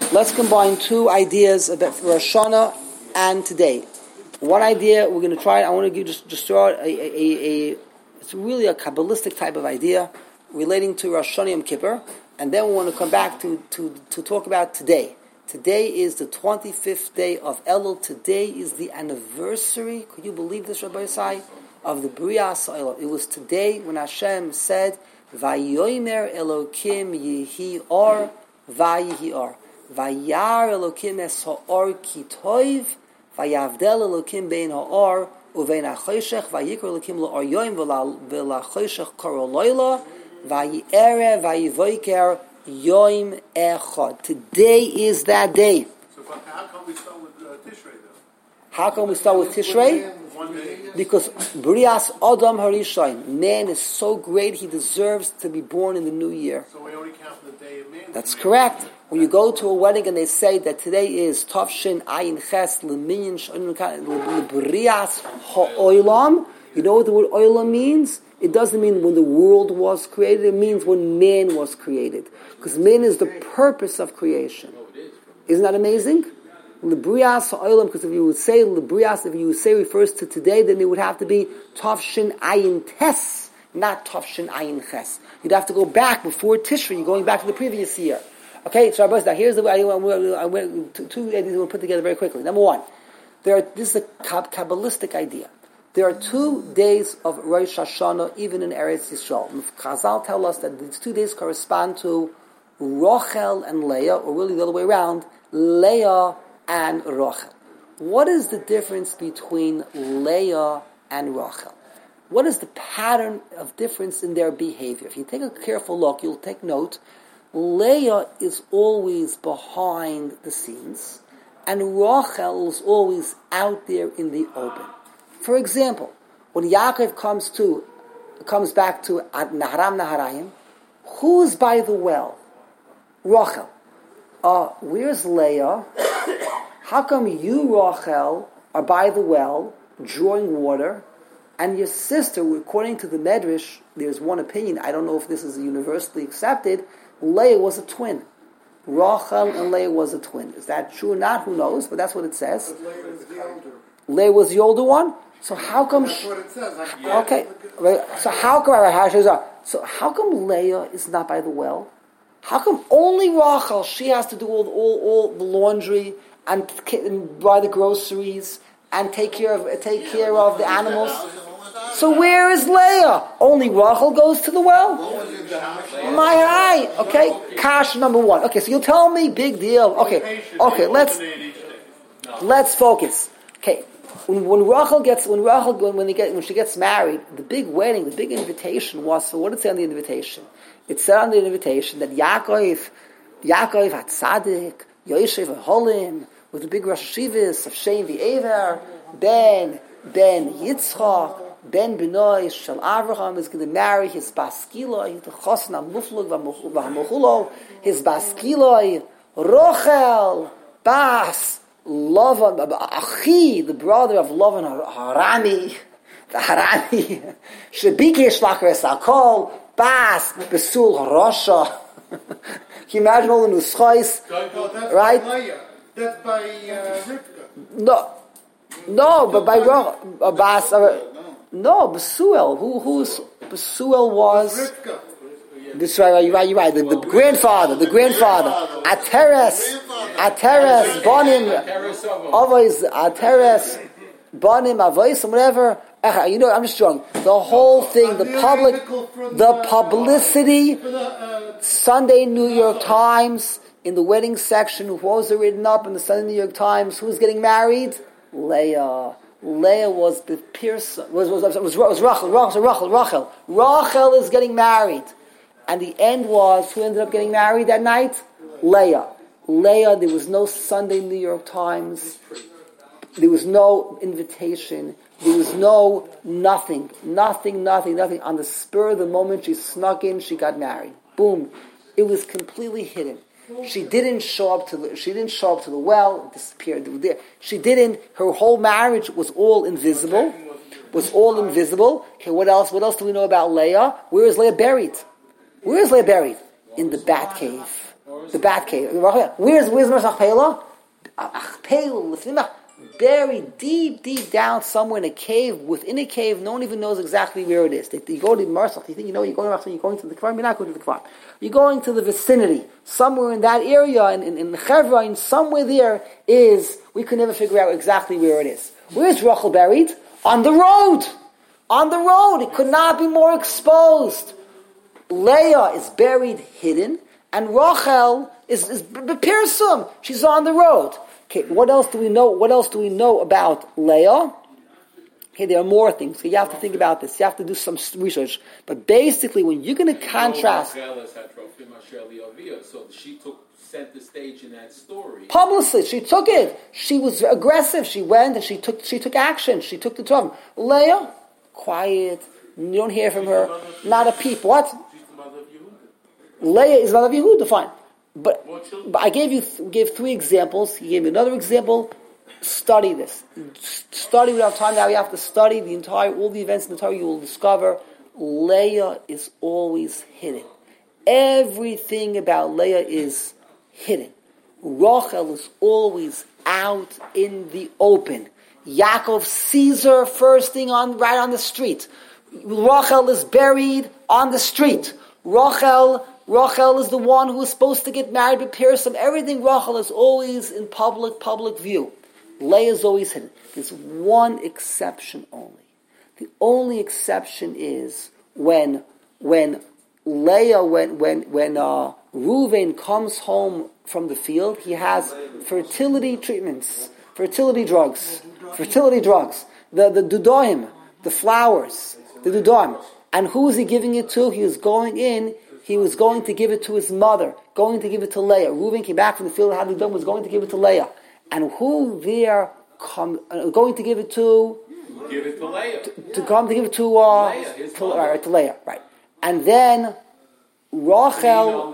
Let's combine two ideas about Rosh Hashanah and today. One idea we're going to try. I want to give just throw out it's really a Kabbalistic type of idea relating to Rosh Hashanah Yom Kippur, and then we want to come back to talk about today. Today is the 25th day of Elul. Today is the anniversary. Could you believe this, Rabbi Yisai? Of the Brias Ha'olam. It was today when Hashem said, "Vayomer Elokim Yehi Or, Vayihi Or, Vayar Elokim Es Ha'or Ki Toiv, Vayavdel Elokim Bein Ha'or Uvein HaChoshech, Vayikra Elokim La'or Yoim V'LaChoshech Karo Loila, Vayere Vayivoiker Yoim Echad." Today is that day. So how come we start with Tishrei though? How come we start with Tishrei? Because Brias Adam Harishon, man is so great, he deserves to be born in the new year. So we only count the day of man. That's correct. When you go to a wedding and they say that today is Tavshin Ayin Ches Leminyan Brias Ha'olam, you know what the word Olam means? It doesn't mean when the world was created, it means when man was created. Because man is the purpose of creation. Isn't that amazing? L'brias ha'olam, because if you would say l'brias, if you would say refers to today, then it would have to be Tavshin Ayin Tes, not Tavshin Ayin Ches. You'd have to go back before Tishrei. You're going back to the previous year. Okay, so now here's the way I went two ideas we'll put together very quickly. Number one, this is a Kabbalistic idea. There are 2 days of Rosh Hashanah, even in Eretz Yisrael. Chazal tell us that these 2 days correspond to Rochel and Leah, or really the other way around, Leah and Rochel. What is the difference between Leah and Rochel? What is the pattern of difference in their behavior? If you take a careful look, you'll take note. Leah is always behind the scenes, and Rochel is always out there in the open. For example, when Yaakov comes back to Naharam Naharayim, who's by the well? Rochel. Where's Leah? How come you, Rochel, are by the well, drawing water, and your sister, according to the Medrash, there's one opinion, I don't know if this is universally accepted, Leah was a twin. Rochel and Leah was a twin. Is that true or not? Who knows? But that's what it says. But Leah was the older. Leah was the older one? So how come... That's what it says. Okay. So how come Leah is not by the well? How come only Rachel, she has to do all the laundry and buy the groceries and take care of the animals? So where is Leah? Only Rachel goes to the well? My eye. Okay, Kash number 1. Okay, so you'll tell me, big deal. Okay, let's focus. Okay, when she gets married, the big wedding, the big invitation was, so what did it say on the invitation? It said on the invitation that Yaakov had tzaddik, Yoshev Holim, with the big Rosh Hashivas of Shem V'Ever, Ben Yitzchak, Ben Benoy Shel Avraham is going to marry his Baskiloi, the Chosn HaMuflug V'Hamochulo, his Baskiloi, Rochel, Bas, Lavan, Achi, the brother of Lavan Harani, Shebikesh Lachres Akol, Bas, Besul Harosha. Can you imagine all the nuschais? Right? That's by Rivka. No, but by Bas. No, Besuel. Who's Besuel was? Rivka. This right. You're right. The grandfather. Ateres, Bonim, Avos, Ateres, Bonim, Avos, and whatever. I'm just strong. The whole thing, the publicity. Sunday New York Times in the wedding section. Who was written up in the Sunday New York Times? Who's getting married? Leah. Leah was the Pearson. Was Rachel. Rachel is getting married, and the end was who ended up getting married that night? Leah. There was no Sunday New York Times. There was no invitation. There was nothing. On the spur of the moment, she snuck in. She got married. Boom. It was completely hidden. She didn't show up to the well. It disappeared. Her whole marriage was all invisible. Okay, what else? What else do we know about Leah? Where is Leah buried? In the Bat Cave. The bat cave. Where's Machpelah? Achpelah, buried deep down somewhere in a cave, within a cave, no one even knows exactly where it is. You go to Marsach, you think you're going to Marsach, you're going to the Kfarim, you're not going to the Kfarim. You're going to the vicinity. Somewhere in that area, in Chevron, somewhere there is, we could never figure out exactly where it is. Where's Rachel buried? On the road! On the road! It could not be more exposed. Leah is buried hidden, and Rachel is Pirsum. She's on the road. Okay, what else do we know? What else do we know about Leah? Okay, there are more things. So you have to think about this. You have to do some research. But basically, when you're going to contrast, so she set the stage in that story. Publicly, she took it. She was aggressive. She went and she took action. She took the trouble. Leah, quiet. You don't hear from her. Not a peep. What? She's the mother of Yehuda. Leah is the mother of Yehuda. Fine. But I gave 3 examples. He gave me another example. Study this. Study without time. Now you have to study all the events in the Torah. You will discover Leah is always hidden. Everything about Leah is hidden. Rachel is always out in the open. Yaakov sees her first thing right on the street. Rachel is buried on the street. Rachel is the one who is supposed to get married with Pirsum. Everything Rachel is always in public view. Leah is always hidden. There's one exception only. The only exception is when Reuven comes home from the field, he has fertility treatments, fertility drugs. The dudaim, the flowers, the dudaim. And who is he giving it to? He was going to give it to his mother, going to give it to Leah. Reuven came back from the field, had the done, was going to give it to Leah. And who there going to give it to? Give it to Leah. To come to give it to Leah, right. And then Rachel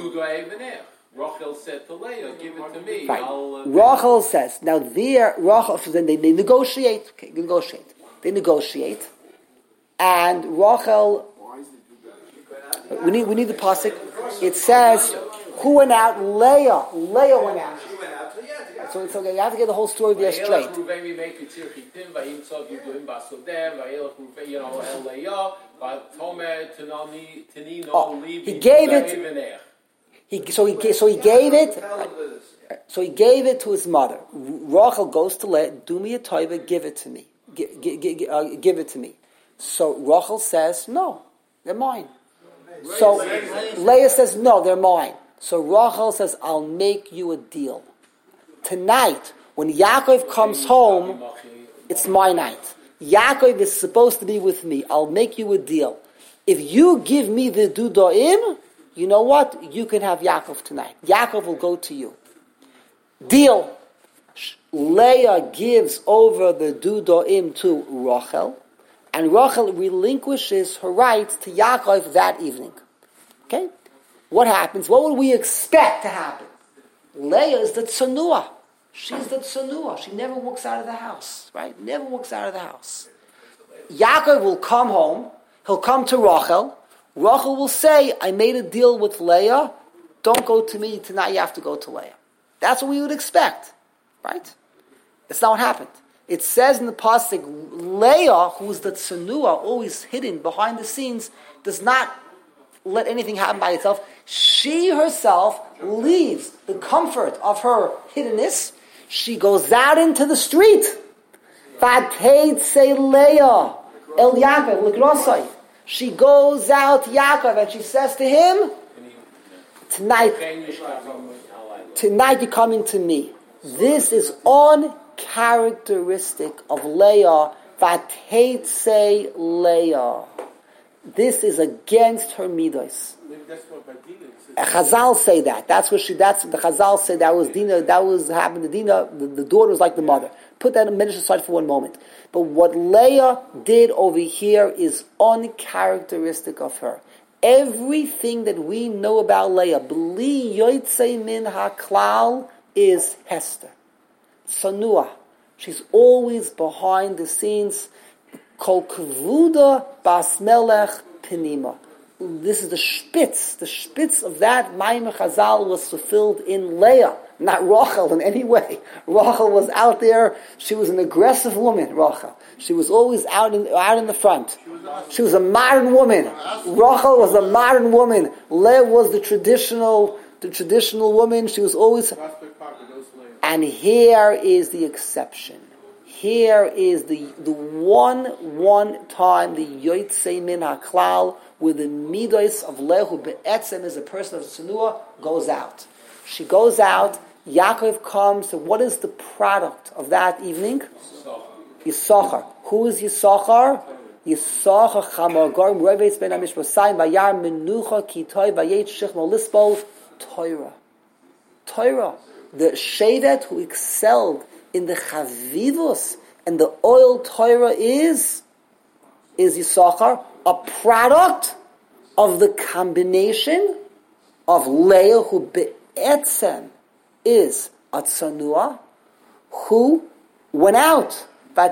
said to Leah, give it to me. Right. Rachel says, now so then they negotiate. Okay, They negotiate. And Rachel, we need the pasuk. It says, who went out? Leah. Leah went out. So it's okay. You have to get the whole story there straight. He gave it. So he gave it to his mother. Rachel goes to Leah. Do me a taiva. Give it to me. Give it to me. So Rachel says, no, they're mine. So Leah says, no, they're mine. So Rachel says, I'll make you a deal. Tonight, when Yaakov comes home, it's my night. Yaakov is supposed to be with me. I'll make you a deal. If you give me the dudaim, you know what? You can have Yaakov tonight. Yaakov will go to you. Deal. Leah gives over the dudaim to Rachel, and Rachel relinquishes her rights to Yaakov that evening. Okay? What happens? What would we expect to happen? Leah is the tsanua. She's the tsanua. She never walks out of the house, right? Never walks out of the house. Yaakov will come home. He'll come to Rachel. Rachel will say, I made a deal with Leah. Don't go to me tonight. You have to go to Leah. That's what we would expect, right? That's not what happened. It says in the pasuk, Leah, who's the tsanua, always hidden behind the scenes, does not let anything happen by itself. She herself leaves the comfort of her hiddenness. She goes out into the street. Vateit say Leah El Yaakov L'Grosai. She goes out to Yaakov and she says to him, tonight you're coming to me. This is uncharacteristic of Leah. Vateit say Leah. This is against her midos. Chazal say that. The Chazal say that was Dina. That was happened to Dina. The daughter was like the mother. Put that in Midrash aside for one moment. But what Leah did over here is uncharacteristic of her. Everything that we know about Leah, bli yotzei min haklal, is Hester. Sanua. She's always behind the scenes. Kol kvuda bas melech penima. this is the spitz. The spitz of that Maimon Chazal was fulfilled in Leah, not Rachel in any way. Rachel was out there. She was an aggressive woman, Rachel. She was always out in the front. She was a modern woman. Rachel was a modern woman. Leah was the traditional woman. She was always... And here is the exception. Here is the one time the Yotzei Min HaKlal, where the midos of Lehu Be'etzem is a person of Tsunua, goes out. She goes out, Yaakov comes, so what is the product of that evening? Yisachar. Who is Yisachar? Yisachar Chamar Gorim Revetz Ben Amishbosayim Vayar Menucha Kitoi Vayet Shechmo Lispol Torah. Torah. The Shevet who excelled in the Chavivus and the oil Torah is Yisachar, a product of the combination of Leah, who be'etzem is a tzanua, who went out.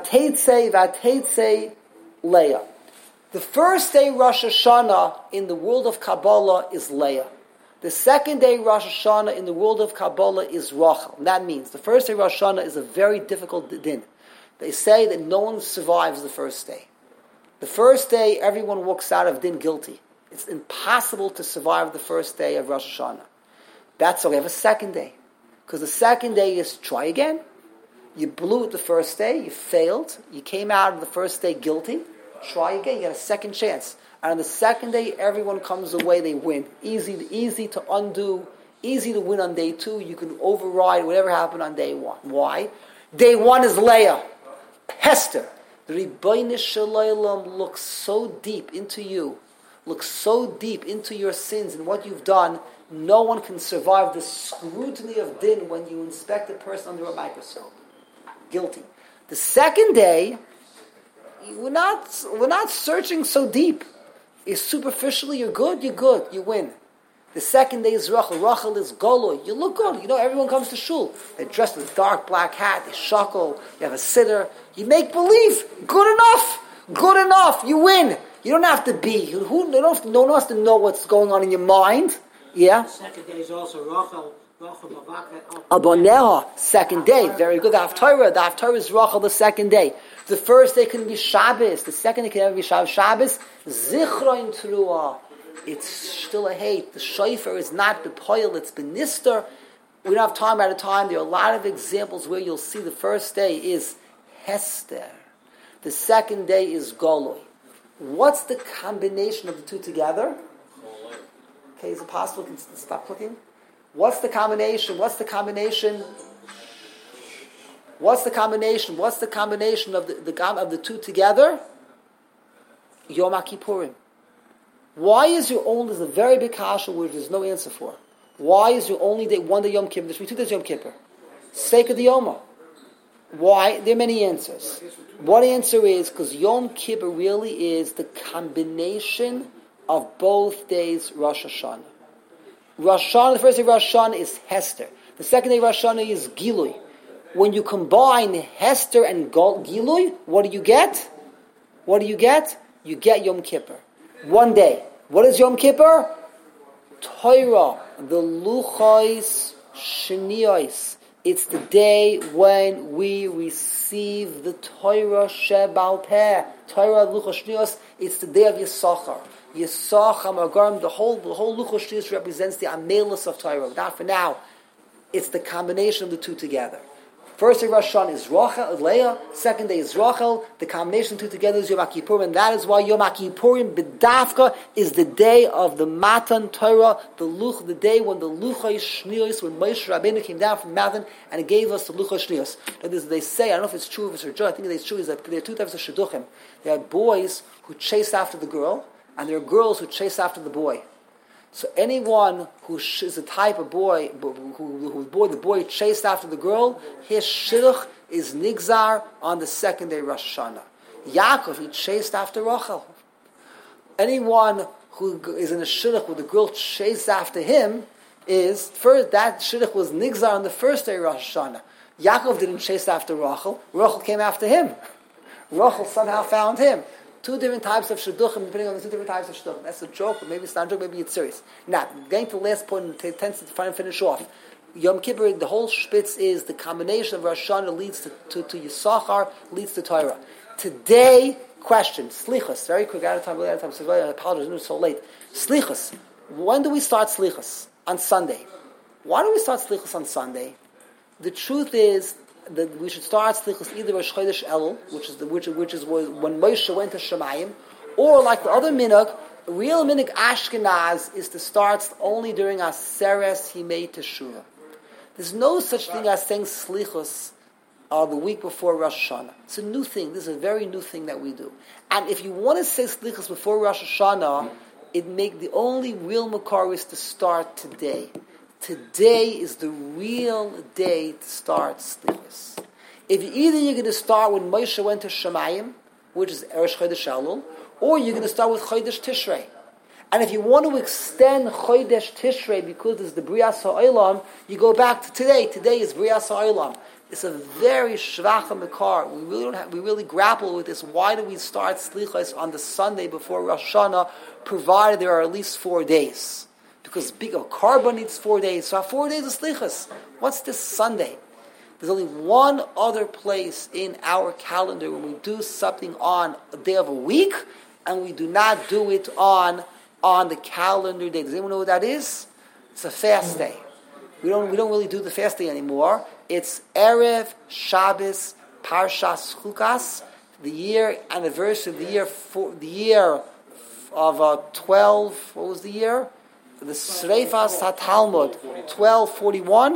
Vateitze Leah. The first day Rosh Hashanah in the world of Kabbalah is Leah. The second day Rosh Hashanah in the world of Kabbalah is Rachel. And that means the first day Rosh Hashanah is a very difficult din. They say that no one survives the first day. The first day, everyone walks out of din guilty. It's impossible to survive the first day of Rosh Hashanah. That's why we have a second day. Because the second day is try again. You blew it the first day, you failed, you came out of the first day guilty. Try again, you get a second chance. And on the second day, everyone comes away, they win. Easy to undo, easy to win on day 2. You can override whatever happened on day 1. Why? Day 1 is Leah. Hester. The Ribbono Shel Olam looks so deep into you, looks so deep into your sins and what you've done, no one can survive the scrutiny of din when you inspect a person under a microscope. Guilty. The second day, we're not searching so deep. Is superficially, you're good, you win. The second day is Rachel. Rachel is Goloi. You look good. You know, everyone comes to shul. They're dressed with a dark black hat. They shackle. You have a sitter. You make believe. Good enough. You win. You don't have to be. No one has to know what's going on in your mind. Yeah? The second day is also Rachel. Aboneha, second day. Very good. The Haftarah is Rachel, the second day. The first day can be Shabbos. The second day can never be Shabbos. Shabbos, Zichron Teruah. It's still a hate. The shofar is not bepoil, it's benister. We don't have time at a time. There are a lot of examples where you'll see the first day is Hester. The second day is Goloi. What's the combination of the two together? Okay, is it possible? Can you stop clicking? What's the combination of the two together? Yom HaKippurim. Why is your only, there's a very big kasha which there's no answer for. Why is your only day, one day Yom Kippur? There's 2 days Yom Kippur. Sake of the Yoma. Why? There are many answers. One answer is because Yom Kippur really is the combination of both days Rosh Hashanah. Rosh Hashanah, the first day of Rosh Hashanah is Hester. The second day of Rosh Hashanah is Gilui. When you combine Hester and Gilui, what do you get? You get Yom Kippur. One day. What is Yom Kippur? Torah, the Luchos Shniyos. It's the day when we receive the Torah Shebal Peh. Torah Luchos Shniyos. It's the day of Yisachar. Yisachar Magarim. The whole Luchos Shniyos represents the Amelus of Torah. Not for now. It's the combination of the two together. First day of Rosh Hashanah is Rachel, Leah. Second day is Rachel. The combination of the two together is Yom HaKippurim, and that is why Yom HaKippurim B'dafka is the day of the Matan Torah, the day when the Luchos Shniyos, when Moshe Rabbeinu came down from the mountain and gave us the Luchos Shniyos. They say, I don't know if it's true, if it's true, I think it's true, is that there are 2 types of Shidduchim. There are boys who chase after the girl, and there are girls who chase after the boy. So anyone who is a type of boy, the boy chased after the girl, his shidduch is nigzar on the second day Rosh Hashanah. Yaakov, he chased after Rachel. Anyone who is in a shidduch where the girl chased after him is, first, that shidduch was nigzar on the first day Rosh Hashanah. Yaakov didn't chase after Rachel. Rachel came after him. Rachel somehow found him. Two different types of shidduchim, depending on the two different types of shidduchim. That's a joke, but maybe it's not a joke, maybe it's serious. Now, getting to the last point and tends to try and finish off. Yom Kippur, the whole spitz is the combination of Rosh Hashanah leads to Yisachar, leads to Torah. Today, question, Slichus, very quick, out of time, so I apologize, it's so late. Slichus, when do we start Slichus? On Sunday. Why do we start Slichus on Sunday? The truth is that we should start Slichus either Rosh Chodesh Elul, which is when Moshe went to Shemayim, or like the other minhag, real minhag Ashkenaz is to start only during Aseres Himei Teshuvah. There's no such thing as saying Slichus the week before Rosh Hashanah. It's a new thing. This is a very new thing that we do. And if you want to say Slichus before Rosh Hashanah, the only real makar is to start today. Today is the real day to start Slichus. If you're going to start when Moshe went to Shemayim, which is Eresh Chodesh Elul, or you're going to start with Chodesh Tishrei. And if you want to extend Chodesh Tishrei because it's the Brias HaOlam, you go back to today. Today is Brias HaOlam. It's a very shvacha makar. We really grapple with this. Why do we start Slichos on the Sunday before Rosh Hashanah, provided there are at least 4 days? Because big Karban needs 4 days. So 4 days of Slichos. What's this Sunday? There's only one other place in our calendar when we do something on a day of a week, and we do not do it on the calendar day. Does anyone know what that is? It's a fast day. We don't really do the fast day anymore. It's Erev Shabbos Parshas Chukas, the year anniversary of the year of 12. What was the year? The Sreifas HaTalmud 1241.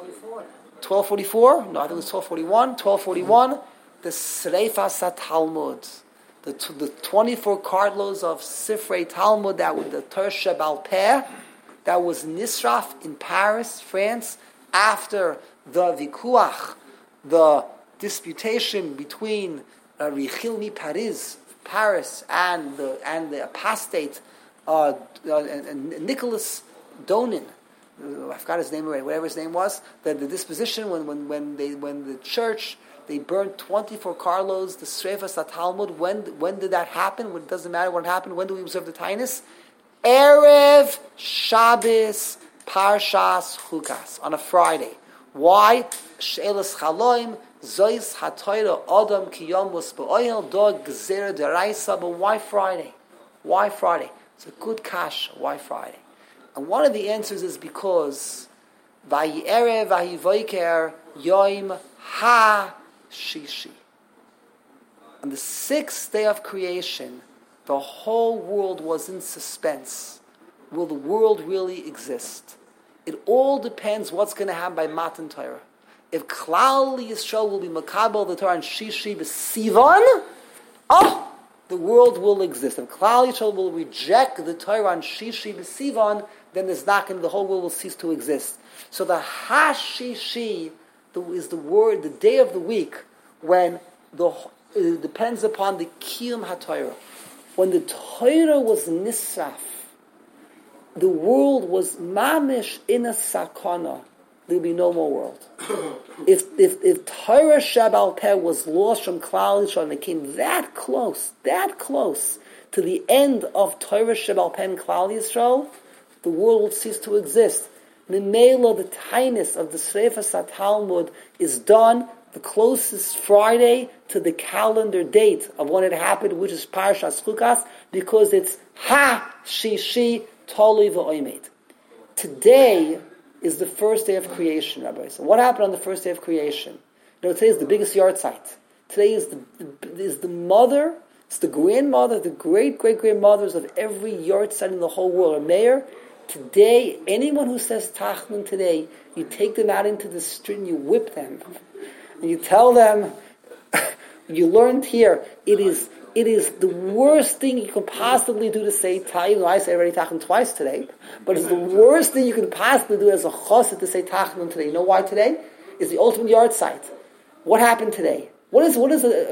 1244? No, I think it was 1241. 1241. The Sreifas HaTalmud. The 24 cartloads of Sifrei Talmud that was the Torah Shebal Peh, that was Nisraf in Paris, France, after the Vikuach, the disputation between Richilmi Paris, and the apostate Nicholas Donin. I forgot his name already. Whatever his name was, the disposition when the church. They burned 24 carloads, the Sreifas HaTalmud. When did that happen? It doesn't matter when it happened. When do we observe the Tainus? Erev Shabbos Parshas Chukas, on a Friday. Why? She'elas Chaloim, Zois HaTorah Adam Kiyom V'Oil Dog Gzera Deraisa. But why Friday? Why Friday? It's a good kasha. Why Friday? And one of the answers is because Vayi Erev Vayi Voiker Yom Ha Shishi. On the 6th day of creation, the whole world was in suspense. Will the world really exist? It all depends what's going to happen by Matan Torah. If Klal Yisrael will be Makabel the Torah and Shishi B'Sivan, the world will exist. If Klal Yisrael will reject the Torah and Shishi B'Sivan, then the whole world will cease to exist. So the Hashishi is the word, the day of the week, when it depends upon the Kiyum HaTorah. When the Torah was Nisraf, the world was mamish in a sakana. There will be no more world. If Torah Shebal Peh was lost from Klal Yisrael and it came that close to the end of Torah Shebal Peh and Klal Yisrael, the world will cease to exist. Memela, the Tainus of the Sreifas HaTalmud is done the closest Friday to the calendar date of when it happened, which is Parshas Chukas, because it's Ha-Shishi Tolui V'Oimed. Today is the first day of creation, Rabbi. So what happened on the first day of creation? Today is the biggest yard site. Today is the mother, it's the grandmother, the great-great-grandmothers of every yard site in the whole world. A mayor. Today, anyone who says Tachnun today, you take them out into the street and you whip them. And you tell them, you learned here, it is the worst thing you can possibly do to say Tachnun. I say already Tachnun twice today, but it's the worst thing you can possibly do as a chassid to say Tachnun today. You know why today? It's the ultimate yard site. What happened today? What is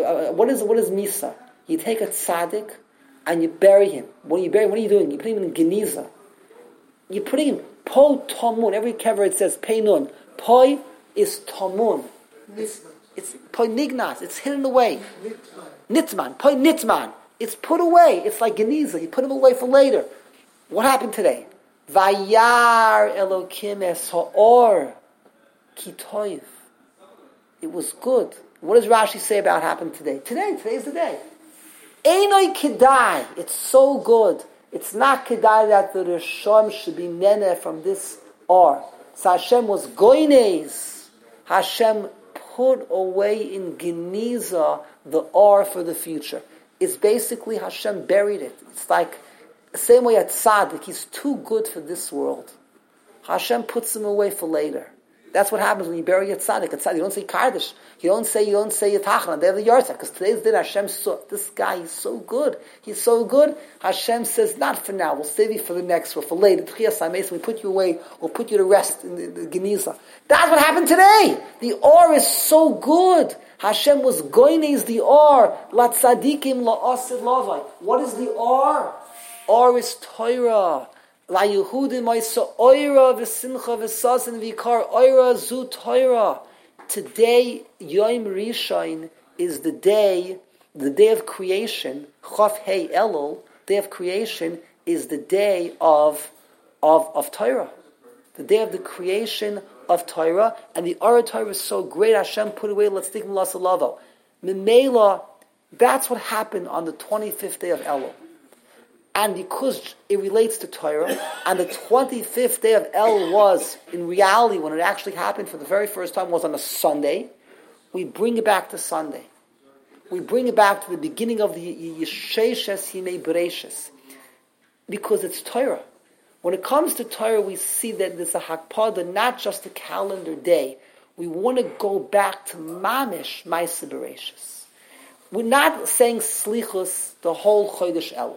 Misa? You take a tzaddik and you bury him. What are you doing? You put him in Geniza. You're putting in Po Tamun. Every kever it says Peinun. Poi is Tamun. It's Poi Nignas. It's hidden away. Nitman. Poi Nitman. It's put away. It's like Geniza. You put them away for later. What happened today? Vayar Elokim es ha'or ki toiv. It was good. What does Rashi say about what happened today? Today's the day. Einoi kedai. It's so good. It's not kedai that the Rishon should be nene from this or. So Hashem was goines. Hashem put away in Geniza the or for the future. It's basically Hashem buried it. It's like the same way at Tzaddik. He's too good for this world. Hashem puts him away for later. That's what happens when you bury a tzaddik. You don't say Kaddish. You don't say Yitachran. They're the Yartzak. Because today's din, Hashem saw, this guy is so good. He's so good. Hashem says, not for now. We'll save you for the next one, for later. We put you away. We'll put you to rest in the Geniza. That's what happened today. The or is so good. Hashem was goines the or. La tzadikim la asid lavai. What is the or? Or is Torah. La Yehudim Oisa Oira V'Simcha V'Sasin V'Ikar Oira Zu Torah. Today, Yom Rishon is the day of creation. Chof Hei Elul, day of creation, is the day of Torah. The day of the creation of Torah, and the Ara Torah is so great. Hashem put away let's think Lasalavo. Memela, that's what happened on the 25th day of Elul. And because it relates to Torah, and the 25th day of El was, in reality, when it actually happened for the very first time, was on a Sunday, we bring it back to Sunday. We bring it back to the beginning of the Yesheshes Himei Bereishis. Because it's Torah. When it comes to Torah, we see that there's a Hakpada, not just a calendar day. We want to go back to Mamish Maaseh Bereishis. We're not saying Slichus the whole Chodesh Elul.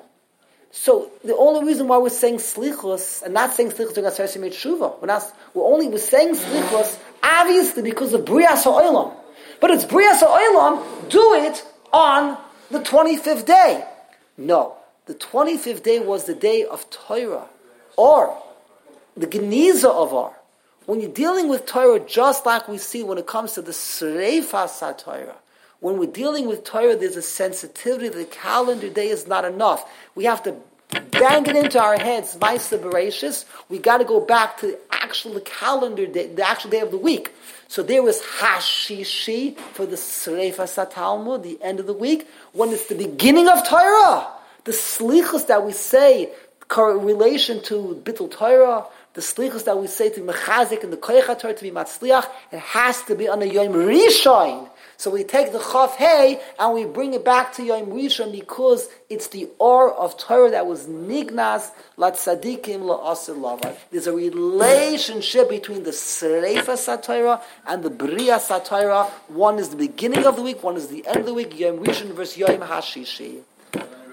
So the only reason why we're saying slichus and not saying slichus during Aseret Yemei Tshuva, we're saying slichus obviously because of Brias HaOlam. But it's Brias HaOlam, do it on the 25th day. No, the 25th day was the day of Torah, or the Geniza of Or. When you're dealing with Torah, just like we see when it comes to the Sreifas HaTorah, when we're dealing with Torah, there's a sensitivity that the calendar day is not enough. We have to bang it into our heads, Maaseh Bereishis. We got to go back to the calendar day, the actual day of the week. So there was Hashishi for the Sreifas HaTalmud, the end of the week, when it's the beginning of Torah. The slichus that we say, relation to Bittul Torah, the slichus that we say to Mechazik and the Koyach Torah to be Matzliach, it has to be on a Yom Rishon. So we take the Chaf Hey and we bring it back to Yom Rishon because it's the Or of Torah that was Nignas La Tzadikim La Asir Lavai. There's a relationship between the Sreifas HaTorah and the Brias HaTorah. One is the beginning of the week, one is the end of the week, Yom Rishon versus Yom Hashishi.